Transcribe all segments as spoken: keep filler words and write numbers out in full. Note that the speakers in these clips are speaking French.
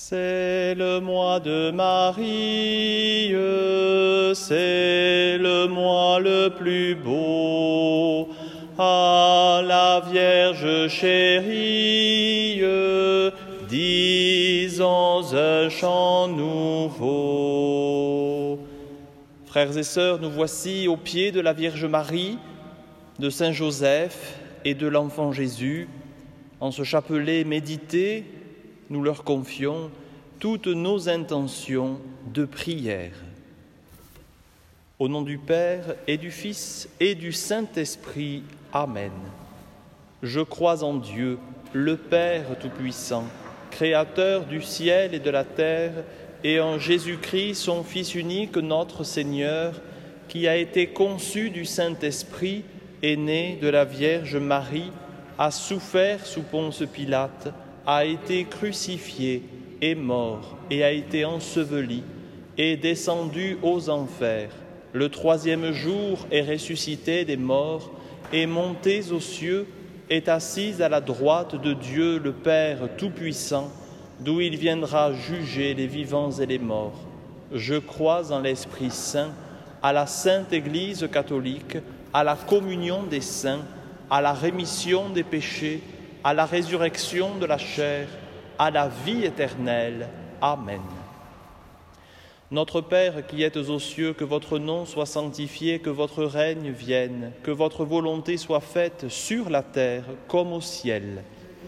C'est le mois de Marie, c'est le mois le plus beau. À la Vierge chérie, disons un chant nouveau. Frères et sœurs, nous voici au pied de la Vierge Marie, de Saint Joseph et de l'enfant Jésus. En ce chapelet médité, nous leur confions toutes nos intentions de prière. Au nom du Père et du Fils et du Saint-Esprit. Amen. Je crois en Dieu, le Père Tout-Puissant, Créateur du ciel et de la terre, et en Jésus-Christ, son Fils unique, notre Seigneur, qui a été conçu du Saint-Esprit, est né de la Vierge Marie, a souffert sous Ponce Pilate, a été crucifié, est mort et a été enseveli, est descendu aux enfers. Le troisième jour est ressuscité des morts, est monté aux cieux, est assis à la droite de Dieu le Père Tout-Puissant, d'où il viendra juger les vivants et les morts. Je crois en l'Esprit Saint, à la Sainte Église catholique, à la communion des saints, à la rémission des péchés, à la résurrection de la chair, à la vie éternelle. Amen. Notre Père qui êtes aux cieux, que votre nom soit sanctifié, que votre règne vienne, que votre volonté soit faite sur la terre comme au ciel.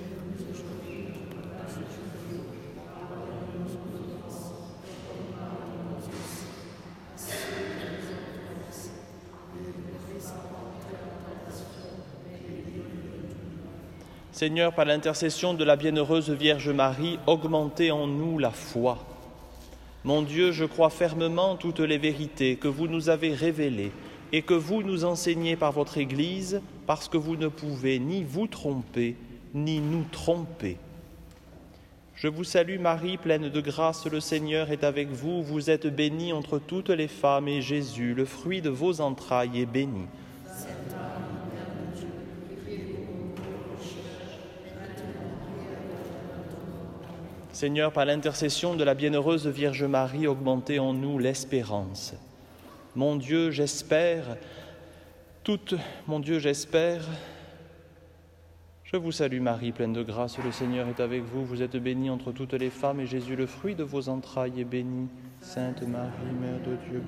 Seigneur, par l'intercession de la bienheureuse Vierge Marie, augmentez en nous la foi. Mon Dieu, je crois fermement toutes les vérités que vous nous avez révélées et que vous nous enseignez par votre Église, parce que vous ne pouvez ni vous tromper, ni nous tromper. Je vous salue Marie, pleine de grâce, le Seigneur est avec vous. Vous êtes bénie entre toutes les femmes, et Jésus, le fruit de vos entrailles, est béni. Seigneur, par l'intercession de la bienheureuse Vierge Marie, augmentez en nous l'espérance. Mon Dieu, j'espère, toute, mon Dieu, j'espère. Je vous salue Marie, pleine de grâce, le Seigneur est avec vous. Vous êtes bénie entre toutes les femmes, et Jésus, le fruit de vos entrailles, est béni. Sainte Marie, Mère de Dieu.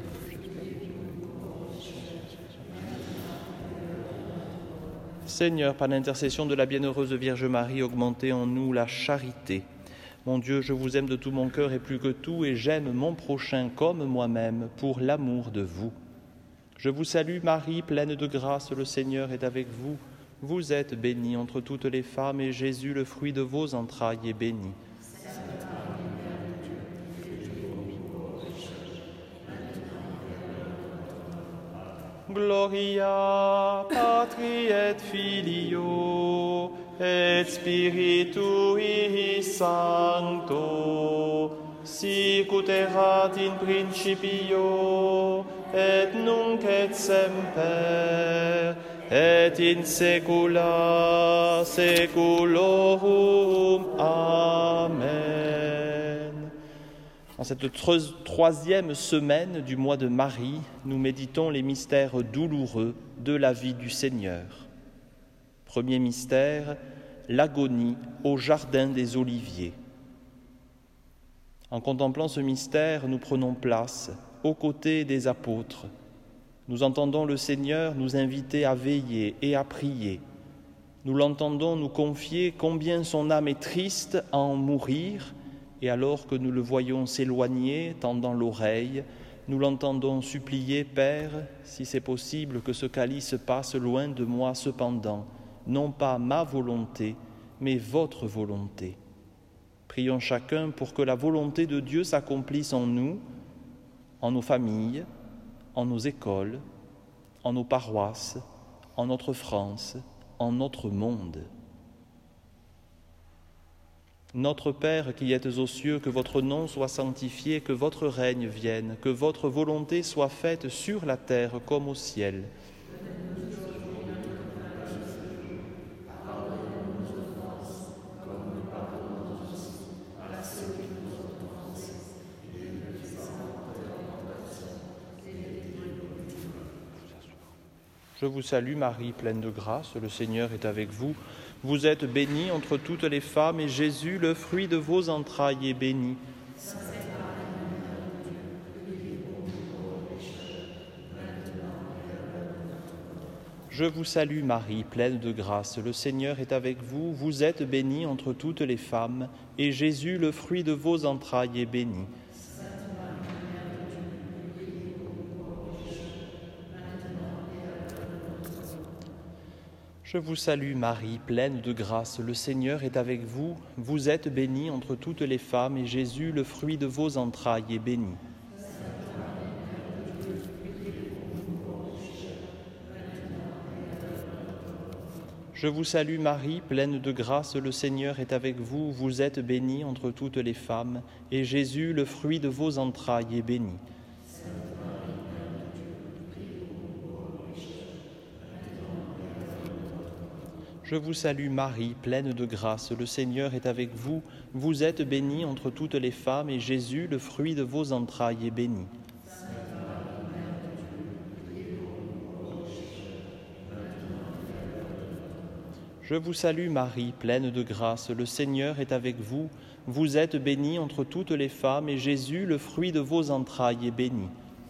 Seigneur, par l'intercession de la bienheureuse Vierge Marie, augmentez en nous la charité. Mon Dieu, je vous aime de tout mon cœur et plus que tout, et j'aime mon prochain comme moi-même pour l'amour de vous. Je vous salue Marie, pleine de grâce, le Seigneur est avec vous. Vous êtes bénie entre toutes les femmes, et Jésus, le fruit de vos entrailles, est béni. Gloria Patri et Filio et Spiritui Sancto, sic ut erat in principio, et nunc et semper, et in saecula saeculorum. Amen. En cette troisième semaine du mois de Marie, nous méditons les mystères douloureux de la vie du Seigneur. Premier mystère, l'agonie au jardin des Oliviers. En contemplant ce mystère, nous prenons place aux côtés des apôtres. Nous entendons le Seigneur nous inviter à veiller et à prier. Nous l'entendons nous confier combien son âme est triste à en mourir, et alors que nous le voyons s'éloigner, tendant l'oreille, nous l'entendons supplier, Père, si c'est possible que ce calice passe loin de moi cependant, non pas ma volonté, mais votre volonté. Prions chacun pour que la volonté de Dieu s'accomplisse en nous, en nos familles, en nos écoles, en nos paroisses, en notre France, en notre monde. Notre Père qui êtes aux cieux, que votre nom soit sanctifié, que votre règne vienne, que votre volonté soit faite sur la terre comme au ciel. Je vous salue Marie, pleine de grâce, le Seigneur est avec vous. Vous êtes bénie entre toutes les femmes, et Jésus, le fruit de vos entrailles, est béni. Je vous salue Marie, pleine de grâce, le Seigneur est avec vous. Vous êtes bénie entre toutes les femmes, et Jésus, le fruit de vos entrailles, est béni. Je vous salue Marie, pleine de grâce, le Seigneur est avec vous. Vous êtes bénie entre toutes les femmes, et Jésus, le fruit de vos entrailles, est béni. Je vous salue Marie, pleine de grâce, le Seigneur est avec vous. Vous êtes bénie entre toutes les femmes, et Jésus, le fruit de vos entrailles, est béni. Je vous salue Marie, pleine de grâce, le Seigneur est avec vous. Vous êtes bénie entre toutes les femmes, et Jésus, le fruit de vos entrailles, est béni. Je vous salue Marie, pleine de grâce, le Seigneur est avec vous. Vous êtes bénie entre toutes les femmes, et Jésus, le fruit de vos entrailles, est béni.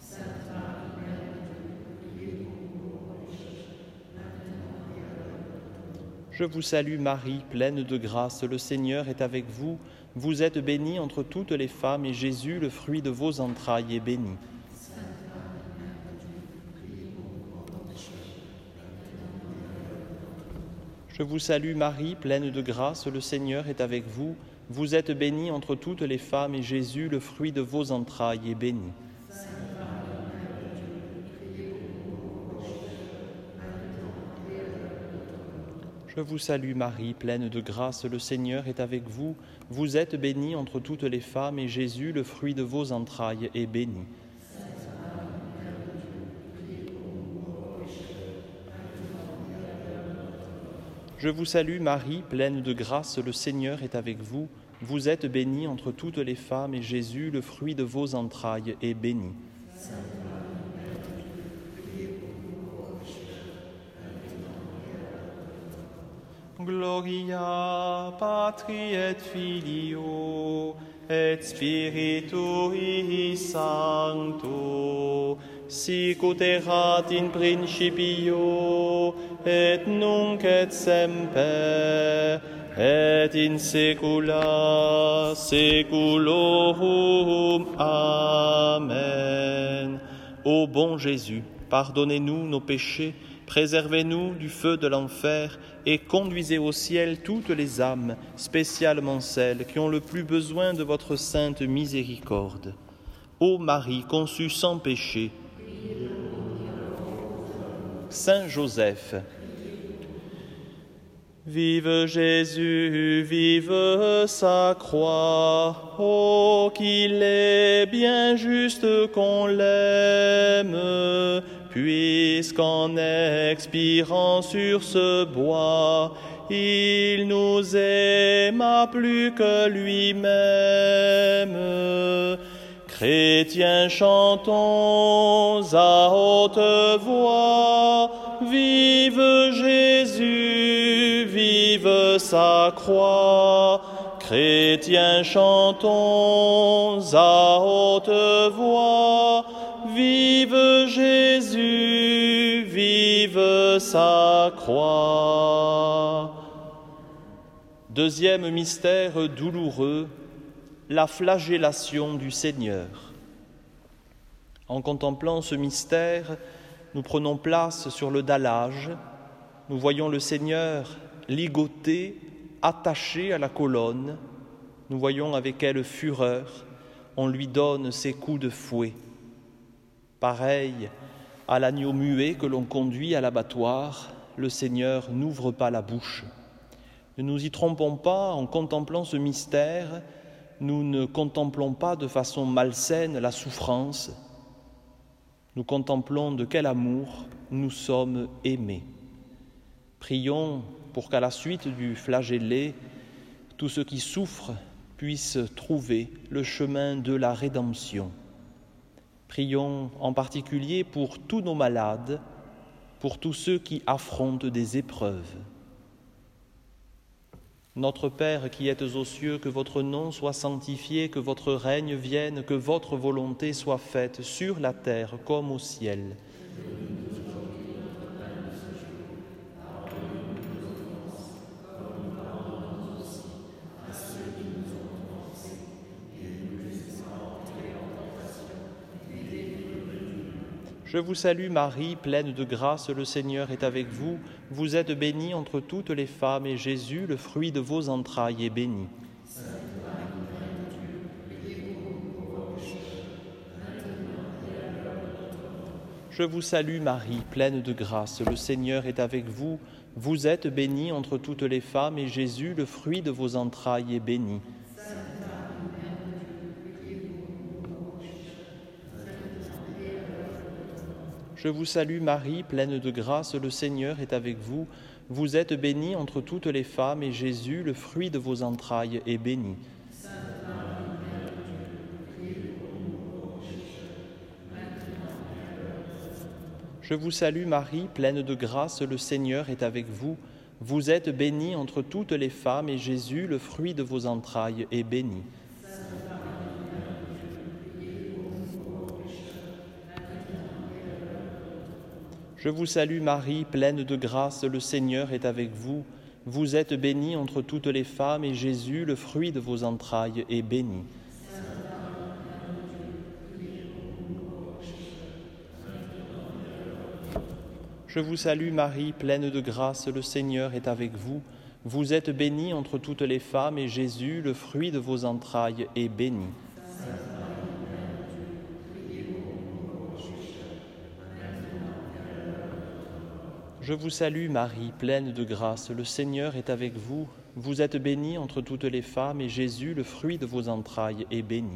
Je vous salue Marie, pleine de grâce, le Seigneur est avec vous. Vous êtes bénie entre toutes les femmes, et Jésus, le fruit de vos entrailles, est béni. Je vous salue Marie, pleine de grâce, le Seigneur est avec vous. Vous êtes bénie entre toutes les femmes, et Jésus, le fruit de vos entrailles, est béni. Je vous salue Marie, pleine de grâce, le Seigneur est avec vous. Vous êtes bénie entre toutes les femmes, et Jésus, le fruit de vos entrailles, est béni. Je vous salue Marie, pleine de grâce, le Seigneur est avec vous. Vous êtes bénie entre toutes les femmes, et Jésus, le fruit de vos entrailles, est béni. Gloria Patri et Filio et Spiritui Sancto, sic ut erat in principio et nunc et semper et in saecula saeculorum. Amen. Ô bon Jésus, pardonnez-nous nos péchés, préservez-nous du feu de l'enfer et conduisez au ciel toutes les âmes, spécialement celles qui ont le plus besoin de votre sainte miséricorde. Ô Marie conçue sans péché, Saint Joseph, vive Jésus, vive sa croix, oh qu'il est bien juste qu'on l'aime, puisqu'en expirant sur ce bois, il nous aima plus que lui-même. Chrétiens, chantons à haute voix, vive Jésus, vive sa croix. Chrétiens, chantons à haute voix, vive Jésus, vive sa croix. Deuxième mystère douloureux, la flagellation du Seigneur. En contemplant ce mystère, nous prenons place sur le dallage. Nous voyons le Seigneur ligoté, attaché à la colonne. Nous voyons avec quelle fureur on lui donne ses coups de fouet. Pareil à l'agneau muet que l'on conduit à l'abattoir, le Seigneur n'ouvre pas la bouche. Ne nous y trompons pas, en contemplant ce mystère, nous ne contemplons pas de façon malsaine la souffrance. Nous contemplons de quel amour nous sommes aimés. Prions pour qu'à la suite du flagellé, tous ceux qui souffrent puissent trouver le chemin de la rédemption. Prions en particulier pour tous nos malades, pour tous ceux qui affrontent des épreuves. Notre Père qui êtes aux cieux, que votre nom soit sanctifié, que votre règne vienne, que votre volonté soit faite sur la terre comme au ciel. Je vous salue Marie, pleine de grâce, le Seigneur est avec vous. Vous êtes bénie entre toutes les femmes, et Jésus, le fruit de vos entrailles, est béni. Je vous salue Marie, pleine de grâce, le Seigneur est avec vous. Vous êtes bénie entre toutes les femmes, et Jésus, le fruit de vos entrailles, est béni. Je vous salue Marie, pleine de grâce, le Seigneur est avec vous. Vous êtes bénie entre toutes les femmes, et Jésus, le fruit de vos entrailles, est béni. Je vous salue Marie, pleine de grâce, le Seigneur est avec vous. Vous êtes bénie entre toutes les femmes, et Jésus, le fruit de vos entrailles, est béni. Je vous salue Marie, pleine de grâce, le Seigneur est avec vous. Vous êtes bénie entre toutes les femmes, et Jésus, le fruit de vos entrailles, est béni. Je vous salue Marie, pleine de grâce, le Seigneur est avec vous. Vous êtes bénie entre toutes les femmes, et Jésus, le fruit de vos entrailles, est béni. Je vous salue Marie, pleine de grâce, le Seigneur est avec vous. Vous êtes bénie entre toutes les femmes, et Jésus, le fruit de vos entrailles, est béni.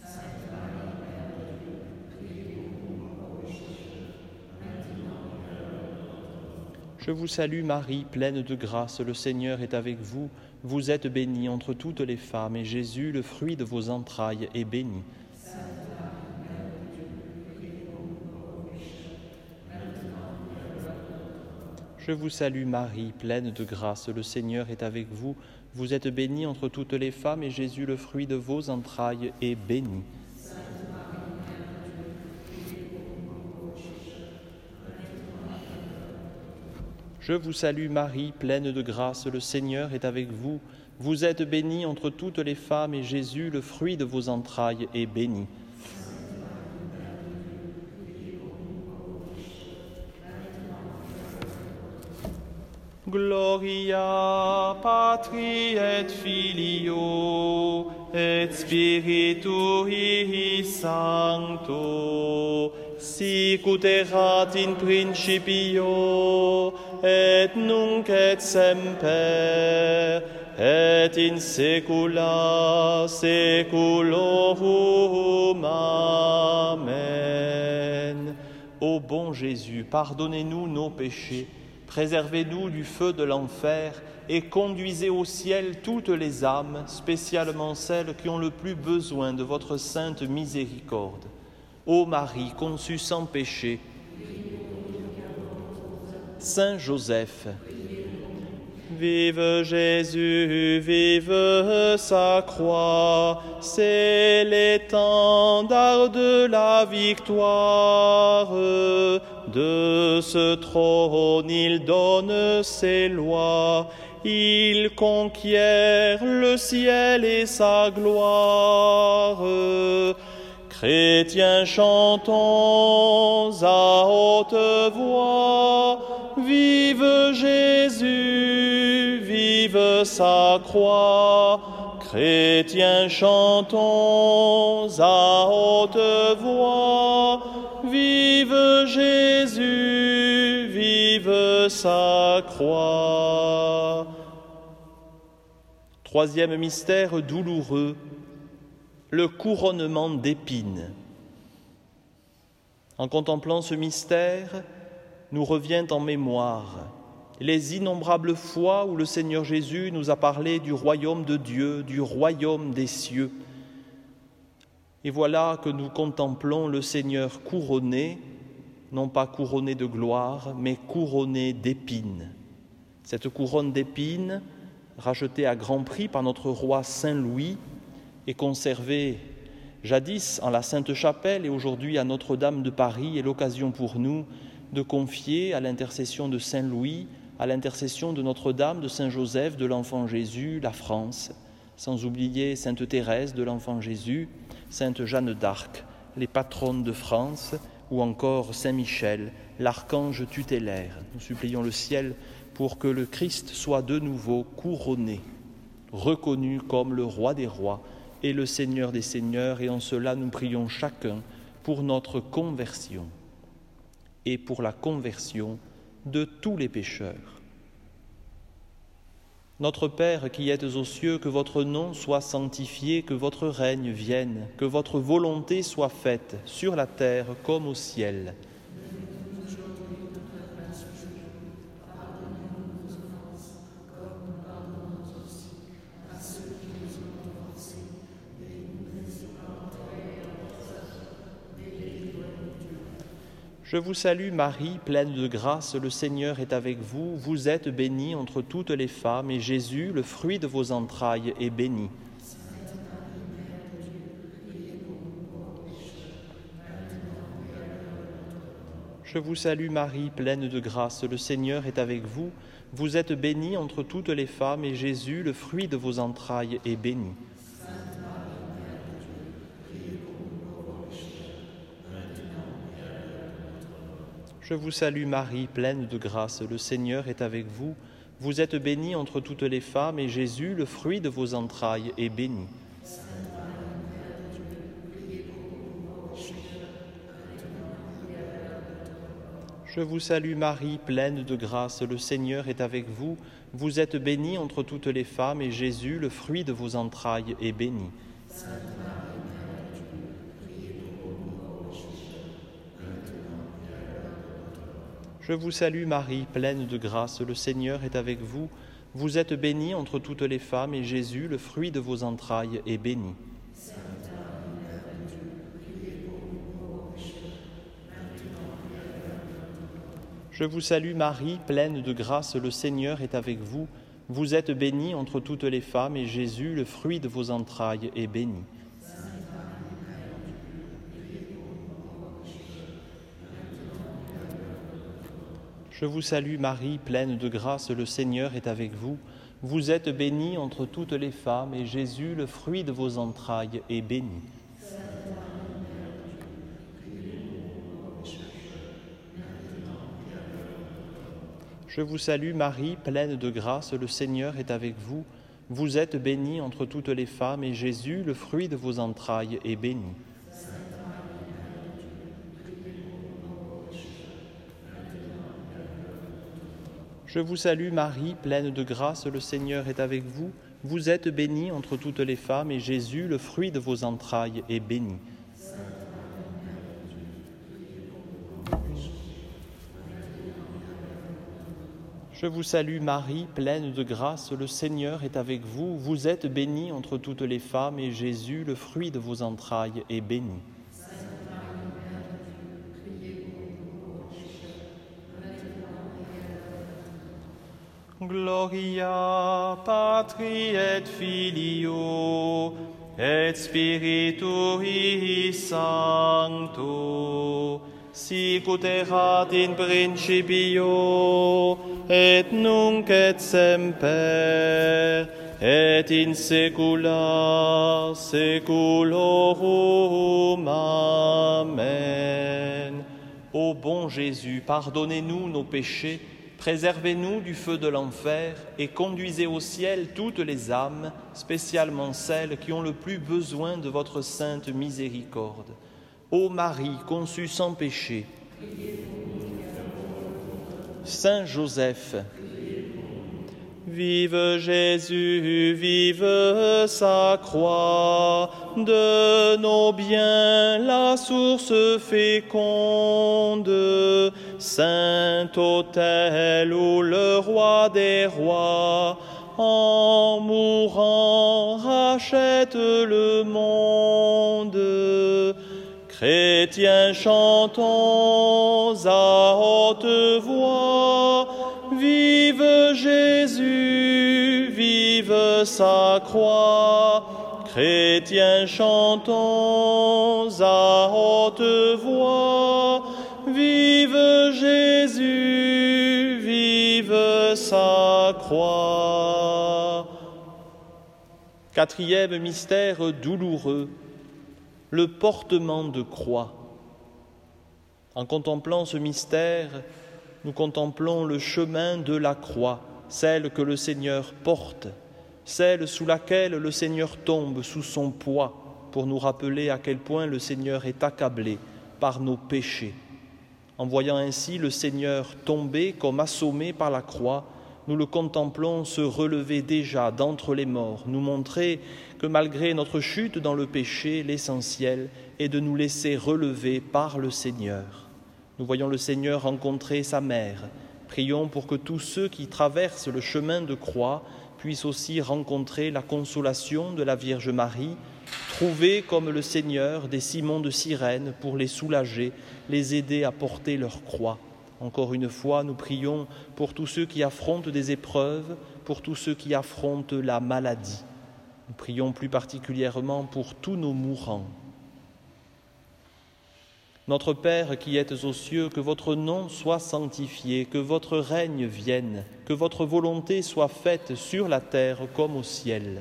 Je vous salue Marie, pleine de grâce, le Seigneur est avec vous. Vous êtes bénie entre toutes les femmes, et Jésus, le fruit de vos entrailles, est béni. Je vous salue Marie, pleine de grâce, le Seigneur est avec vous. Vous êtes bénie entre toutes les femmes, et Jésus, le fruit de vos entrailles, est béni. Je vous salue Marie, pleine de grâce, le Seigneur est avec vous. Vous êtes bénie entre toutes les femmes, et Jésus, le fruit de vos entrailles, est béni. Gloria Patri et Filio et Spiritui Sancto, sic ut erat in principio et nunc et semper et in saecula saeculorum. Amen. Ô bon Jésus, pardonnez-nous nos péchés, préservez-nous du feu de l'enfer et conduisez au ciel toutes les âmes, spécialement celles qui ont le plus besoin de votre sainte miséricorde. Ô Marie, conçue sans péché, Saint Joseph, vive Jésus, vive sa croix, c'est l'étendard de la victoire. De ce trône il donne ses lois, il conquiert le ciel et sa gloire. Chrétiens, chantons à haute voix, vive Jésus, vive sa croix. Chrétiens, chantons à haute voix, vive Jésus, vive sa croix. Troisième mystère douloureux, le couronnement d'épines. En contemplant ce mystère, nous revient en mémoire les innombrables fois où le Seigneur Jésus nous a parlé du royaume de Dieu, du royaume des cieux. Et voilà que nous contemplons le Seigneur couronné non pas couronné de gloire, mais couronné d'épines. Cette couronne d'épines, rachetée à grand prix par notre roi Saint Louis, est conservée jadis en la Sainte-Chapelle et aujourd'hui à Notre-Dame de Paris, est l'occasion pour nous de confier à l'intercession de Saint Louis, à l'intercession de Notre-Dame, de Saint-Joseph, de l'Enfant Jésus, la France, sans oublier Sainte Thérèse de l'Enfant Jésus, Sainte Jeanne d'Arc, les patronnes de France, ou encore Saint Michel, l'archange tutélaire. Nous supplions le ciel pour que le Christ soit de nouveau couronné, reconnu comme le roi des rois et le Seigneur des seigneurs, et en cela nous prions chacun pour notre conversion et pour la conversion de tous les pécheurs. Notre Père qui êtes aux cieux, que votre nom soit sanctifié, que votre règne vienne, que votre volonté soit faite sur la terre comme au ciel. Je vous salue Marie, pleine de grâce, le Seigneur est avec vous. Vous êtes bénie entre toutes les femmes, et Jésus, le fruit de vos entrailles, est béni. Je vous salue Marie, pleine de grâce, le Seigneur est avec vous. Vous êtes bénie entre toutes les femmes, et Jésus, le fruit de vos entrailles, est béni. Je vous salue Marie, pleine de grâce, le Seigneur est avec vous. Vous êtes bénie entre toutes les femmes, et Jésus, le fruit de vos entrailles, est béni. Je vous salue Marie, pleine de grâce, le Seigneur est avec vous. Vous êtes bénie entre toutes les femmes, et Jésus, le fruit de vos entrailles, est béni. Je vous salue Marie, pleine de grâce, le Seigneur est avec vous. Vous êtes bénie entre toutes les femmes, et Jésus, le fruit de vos entrailles, est béni. Je vous salue Marie, pleine de grâce, le Seigneur est avec vous. Vous êtes bénie entre toutes les femmes, et Jésus, le fruit de vos entrailles, est béni. Je vous salue Marie, pleine de grâce, le Seigneur est avec vous. Vous êtes bénie entre toutes les femmes, et Jésus, le fruit de vos entrailles, est béni. Je vous salue Marie, pleine de grâce, le Seigneur est avec vous. Vous êtes bénie entre toutes les femmes, et Jésus, le fruit de vos entrailles, est béni. Je vous salue Marie, pleine de grâce, le Seigneur est avec vous. Vous êtes bénie entre toutes les femmes, et Jésus, le fruit de vos entrailles, est béni. Je vous salue Marie, pleine de grâce, le Seigneur est avec vous. Vous êtes bénie entre toutes les femmes, et Jésus, le fruit de vos entrailles, est béni. Gloria Patri et Filio et Spiritui Sancto, sic ut erat in principio et nunc et semper et in saecula saeculorum. Amen. Ô bon Jésus, pardonnez-nous nos péchés, préservez-nous du feu de l'enfer et conduisez au ciel toutes les âmes, spécialement celles qui ont le plus besoin de votre sainte miséricorde. Ô Marie, conçue sans péché, Saint Joseph, vive Jésus, vive sa croix, de nos biens la source féconde, Saint-Autel où le roi des rois, en mourant, rachète le monde. Chrétiens, chantons à haute voix, vive Jésus, vive sa croix. Chrétiens, chantons à haute voix, vive Jésus, vive sa croix. Quatrième mystère douloureux, le portement de croix. En contemplant ce mystère, nous contemplons le chemin de la croix, celle que le Seigneur porte, celle sous laquelle le Seigneur tombe sous son poids, pour nous rappeler à quel point le Seigneur est accablé par nos péchés. En voyant ainsi le Seigneur tomber comme assommé par la croix, nous le contemplons se relever déjà d'entre les morts, nous montrer que malgré notre chute dans le péché, l'essentiel est de nous laisser relever par le Seigneur. Nous voyons le Seigneur rencontrer sa mère. Prions pour que tous ceux qui traversent le chemin de croix puissent aussi rencontrer la consolation de la Vierge Marie, trouver comme le Seigneur des Simons de Cyrène pour les soulager, les aider à porter leur croix. Encore une fois, nous prions pour tous ceux qui affrontent des épreuves, pour tous ceux qui affrontent la maladie. Nous prions plus particulièrement pour tous nos mourants. Notre Père qui êtes aux cieux, que votre nom soit sanctifié, que votre règne vienne, que votre volonté soit faite sur la terre comme au ciel.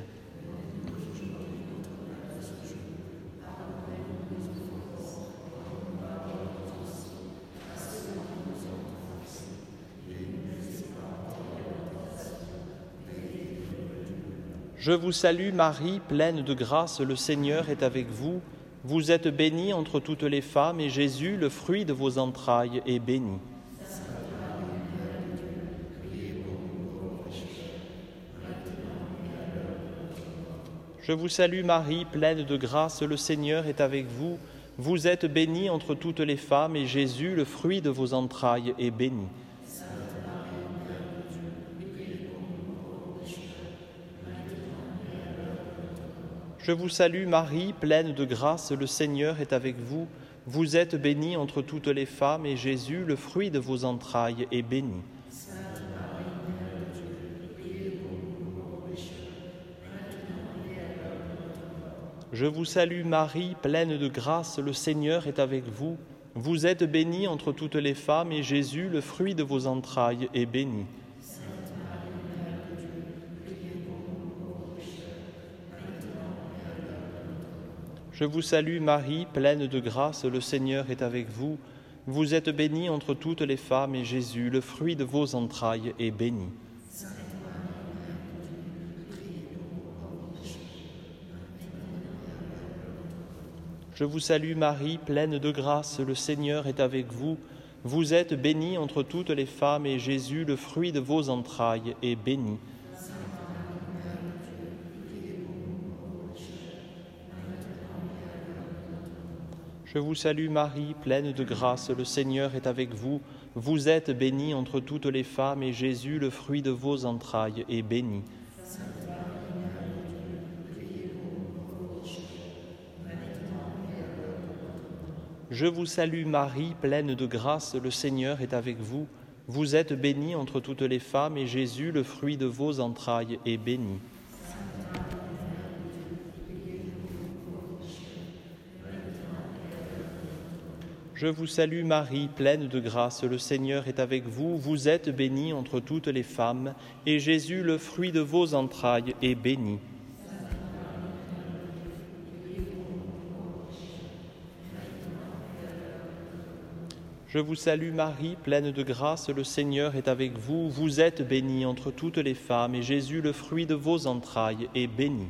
Je vous salue Marie, pleine de grâce, le Seigneur est avec vous. Vous êtes bénie entre toutes les femmes, et Jésus, le fruit de vos entrailles, est béni. Je vous salue Marie, pleine de grâce, le Seigneur est avec vous. Vous êtes bénie entre toutes les femmes, et Jésus, le fruit de vos entrailles, est béni. Je vous salue Marie, pleine de grâce, le Seigneur est avec vous. Vous êtes bénie entre toutes les femmes, et Jésus, le fruit de vos entrailles, est béni. Je vous salue Marie, pleine de grâce, le Seigneur est avec vous. Vous êtes bénie entre toutes les femmes, et Jésus, le fruit de vos entrailles, est béni. Je vous salue Marie, pleine de grâce, le Seigneur est avec vous. Vous êtes bénie entre toutes les femmes, et Jésus, le fruit de vos entrailles, est béni. Je vous salue Marie, pleine de grâce, le Seigneur est avec vous. Vous êtes bénie entre toutes les femmes, et Jésus, le fruit de vos entrailles, est béni. Je vous salue Marie, pleine de grâce, le Seigneur est avec vous. Vous êtes bénie entre toutes les femmes, et Jésus, le fruit de vos entrailles, est béni. Je vous salue Marie, pleine de grâce, le Seigneur est avec vous. Vous êtes bénie entre toutes les femmes, et Jésus, le fruit de vos entrailles, est béni. Je vous salue Marie, pleine de grâce, le Seigneur est avec vous. Vous êtes bénie entre toutes les femmes, et Jésus, le fruit de vos entrailles, est béni. Je vous salue Marie, pleine de grâce, le Seigneur est avec vous. Vous êtes bénie entre toutes les femmes, et Jésus, le fruit de vos entrailles, est béni.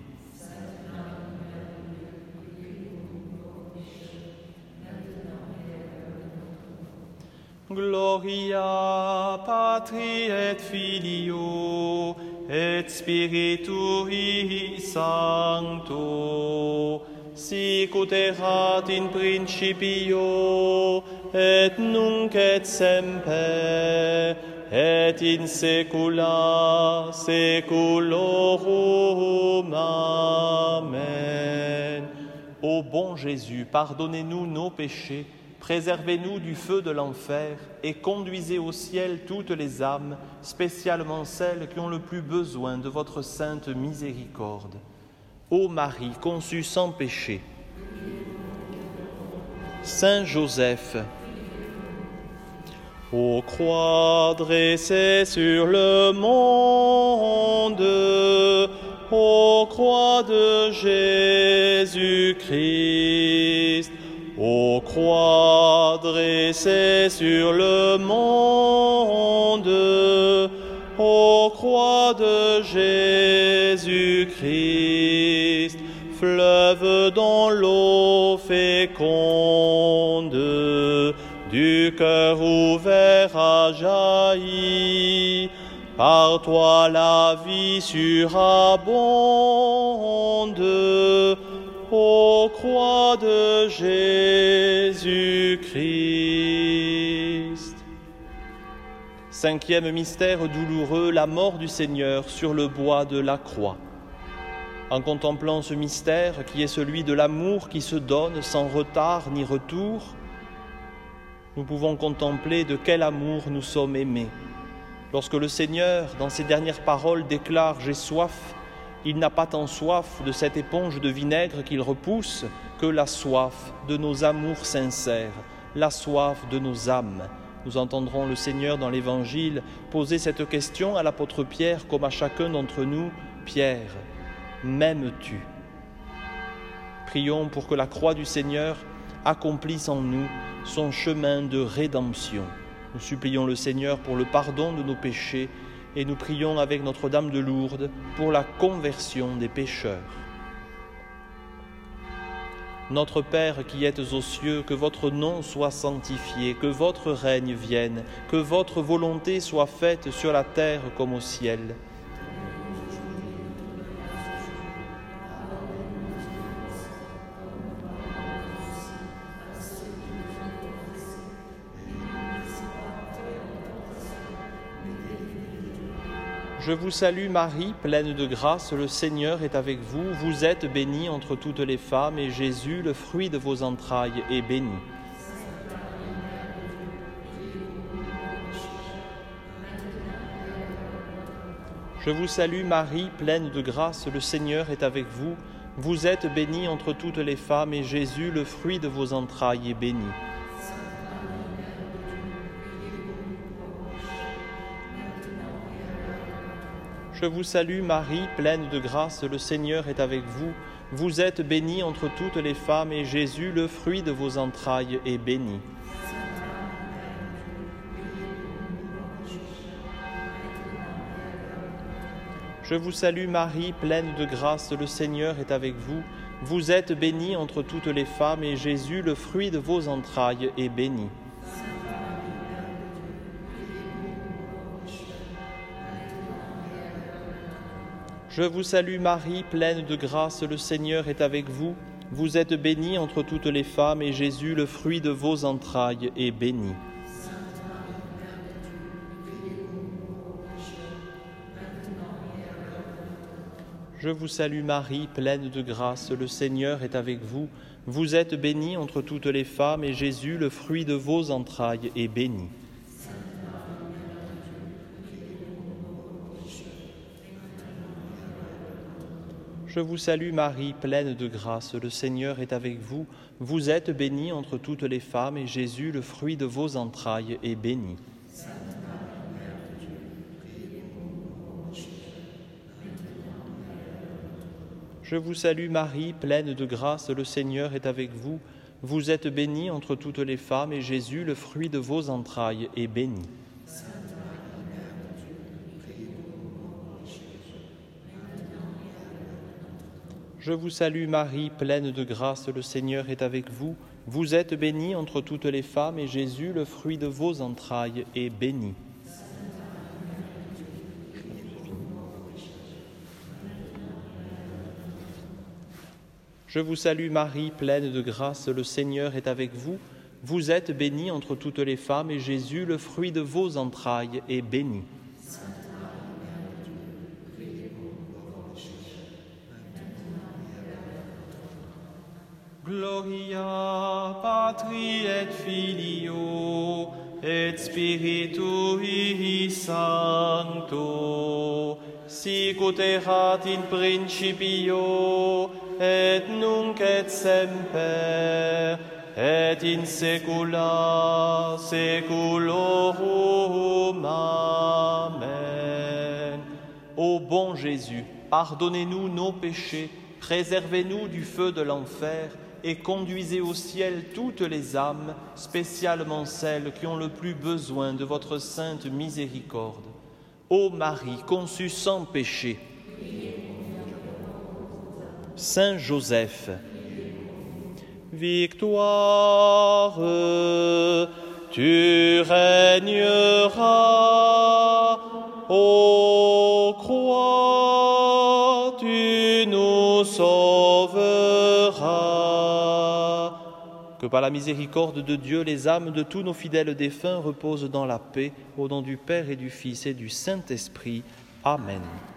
Gloria Patri et Filio et Spiritui Sancto, sic ut erat in principio et nunc et semper et in saecula saeculorum. Amen. Ô bon Jésus, pardonnez-nous nos péchés, préservez-nous du feu de l'enfer et conduisez au ciel toutes les âmes, spécialement celles qui ont le plus besoin de votre sainte miséricorde. Ô Marie, conçue sans péché, Saint Joseph, aux croix dressées sur le monde, ô croix de Jésus-Christ, ô croix dressées sur le monde, ô croix de Jésus-Christ, fleuve dont l'eau féconde du cœur ouvert a jailli, par toi la vie surabonde, ô croix de Jésus-Christ. Cinquième mystère douloureux, la mort du Seigneur sur le bois de la croix. En contemplant ce mystère qui est celui de l'amour qui se donne sans retard ni retour, nous pouvons contempler de quel amour nous sommes aimés. Lorsque le Seigneur, dans ses dernières paroles, déclare « J'ai soif », il n'a pas tant soif de cette éponge de vinaigre qu'il repousse que la soif de nos amours sincères, la soif de nos âmes. Nous entendrons le Seigneur dans l'Évangile poser cette question à l'apôtre Pierre comme à chacun d'entre nous. Pierre, m'aimes-tu ? Prions pour que la croix du Seigneur accomplisse en nous son chemin de rédemption. Nous supplions le Seigneur pour le pardon de nos péchés et nous prions avec Notre-Dame de Lourdes pour la conversion des pécheurs. Notre Père qui êtes aux cieux, que votre nom soit sanctifié, que votre règne vienne, que votre volonté soit faite sur la terre comme au ciel. Je vous salue Marie, pleine de grâce, le Seigneur est avec vous. Vous êtes bénie entre toutes les femmes, et Jésus, le fruit de vos entrailles, est béni. Je vous salue Marie, pleine de grâce, le Seigneur est avec vous. Vous êtes bénie entre toutes les femmes, et Jésus, le fruit de vos entrailles, est béni. Je vous salue Marie, pleine de grâce, le Seigneur est avec vous. Vous êtes bénie entre toutes les femmes, et Jésus, le fruit de vos entrailles, est béni. Je vous salue Marie, pleine de grâce, le Seigneur est avec vous. Vous êtes bénie entre toutes les femmes, et Jésus, le fruit de vos entrailles, est béni. Je vous salue Marie, pleine de grâce, le Seigneur est avec vous. Vous êtes bénie entre toutes les femmes, et Jésus, le fruit de vos entrailles, est béni. Je vous salue Marie, pleine de grâce, le Seigneur est avec vous. Vous êtes bénie entre toutes les femmes, et Jésus, le fruit de vos entrailles, est béni. Je vous salue Marie, pleine de grâce, le Seigneur est avec vous. Vous êtes bénie entre toutes les femmes, et Jésus, le fruit de vos entrailles, est béni. Je vous salue Marie, pleine de grâce, le Seigneur est avec vous. Vous êtes bénie entre toutes les femmes, et Jésus, le fruit de vos entrailles, est béni. Je vous salue Marie, pleine de grâce, le Seigneur est avec vous. Vous êtes bénie entre toutes les femmes, et Jésus, le fruit de vos entrailles, est béni. Je vous salue Marie, pleine de grâce, le Seigneur est avec vous. Vous êtes bénie entre toutes les femmes, et Jésus, le fruit de vos entrailles, est béni. Gloria Patri et Filio et Spiritui Sancto, sic ut erat in principio et nunc et semper et in saecula saeculorum. Amen. Ô bon Jésus, pardonnez-nous nos péchés, préservez-nous du feu de l'enfer et conduisez au ciel toutes les âmes, spécialement celles qui ont le plus besoin de votre sainte miséricorde. Ô Marie, conçue sans péché, Saint Joseph, victoire, tu régneras, ô croix, tu nous sauveras. Que par la miséricorde de Dieu, les âmes de tous nos fidèles défunts reposent dans la paix, au nom du Père et du Fils et du Saint-Esprit. Amen.